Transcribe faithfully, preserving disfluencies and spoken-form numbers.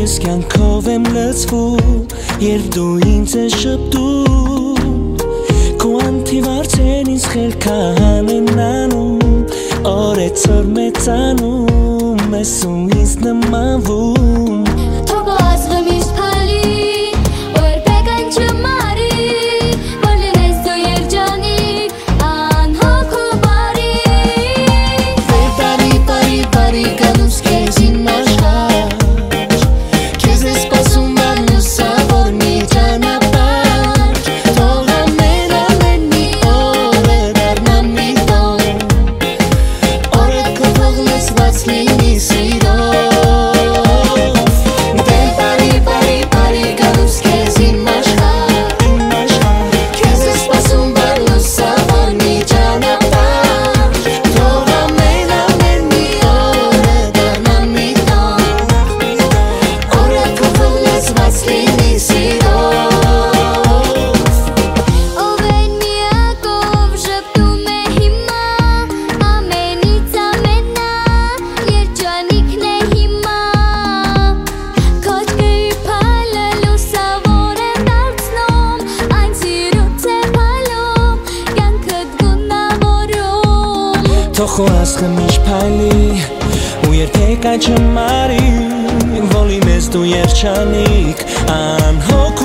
Ես կյանքով եմ լծվում, երբ դու ինձ ես շպտում Քո անթիվ հարցերն ինձ խելքահան են անում Օրեցօր մեծանում ես ու ինձ նմանվում Թող ասղը միշտ փալի, որ երբեք այն չմարի Որ լինես դու երջանիկ, անհոգ ու բարի Վեր բարի, բարի, բարի գալուս քեզ իմ աշխարհ Քեզ է սպասում բան լուսավոր մի ճանապարհ Թող ամեն ամեն մի օրը դառնա մի տոն Օրը քո թող լցված լինի սիրով Դե բարի, բարի, բարի գալուս քեզ իմ աշխարհ Քեզ է սպասում բան լուսավոր մի ճանապարհ Թող ամեն ամեն մի օրը դառնա մի տոն Օրը քո թող լցված լինի սիրով Ով են միակով շպտում է հիմա Ամենից ամենա երջանիկն է հիմա Քո ջրի փալը լուսավոր է դարձնում Այն սիրուց է փալում, կյանքդ գունավորում Թող քո ասղը միշտ փայլի ու երբեք այն չմարի Որ լինես դու երջանիկ, անհոգ